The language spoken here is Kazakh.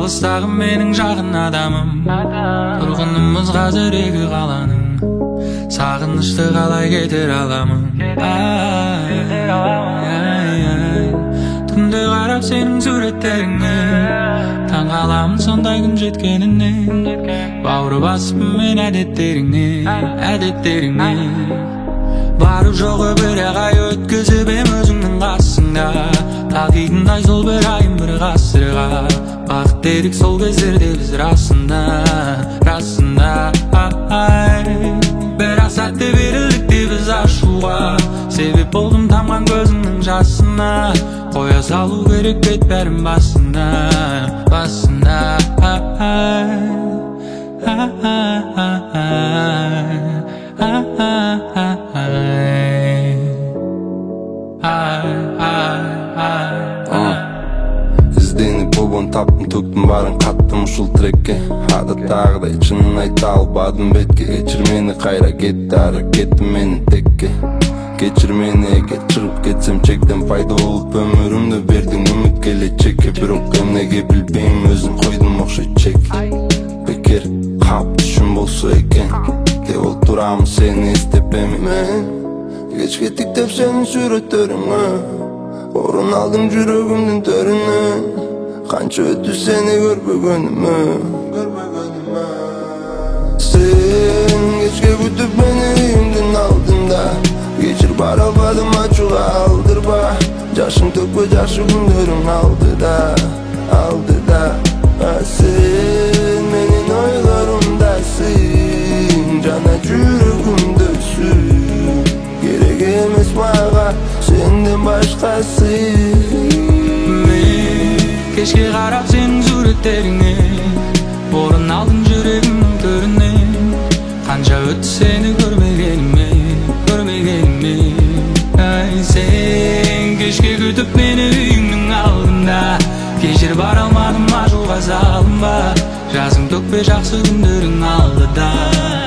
алыстағы менің жақын адамым, тұрғынымыз қазір екі қаланың, сағынышты қалай кетер аламын. Түнде қарап сенің суреттеріңе, таң қаламын сондай күн жеткеніне, бауыр басыппын мен әдеттеріңе. Бару жоғы бір ай өткізіп ем өзіңнің қасыңда, тағидындай сол бір айым бір ғасырға. Бақыт дедік сол кездерде біз расында бірақ сәтте берілдік біз ашуға. Себеп болдым тамған көзіңнің жасына, қоя салу керек бет бәрін басында. Ізденіп обон таптым, төктім барын қаттым ұшыл трекке. Адаттағыдай шынын айта албадым бетке. Кешір мені қайра кетті ары кетті мені текке. Кешір мені егер шығып кетсем чектен, пайда болып өмірімді бердің үміт келечекке. Бірақ неге білбеймін өзім қойдым оқшай чек. Бекер қап түшім болса екен деп ол тұрамын сені естеп емен. Кеш кеттік деп сенің суреттеріңе, орын алдың жүрегімнің төрінен. Қанша өтті сені көрбегеніме. Сен кешке күтіп мені үйімдің алдында, кешір бара албадым ачуға алдырба. Жашың төкпе жашы күндерің алдыда. Сен менің ойларымдасың, жана жүрегімдесің. Керек емес маға сенден башқасы. Кешке қарап сенің суреттеріңе, орын алдың жүрегімнің төрінен. Қанша өтті сені көрмегеніме. Сен кешке күтіп мені үйіңнің алдында, кешір бара алмадым ажуға салынба. Жазың төкпе жақсы күндерің алдыда.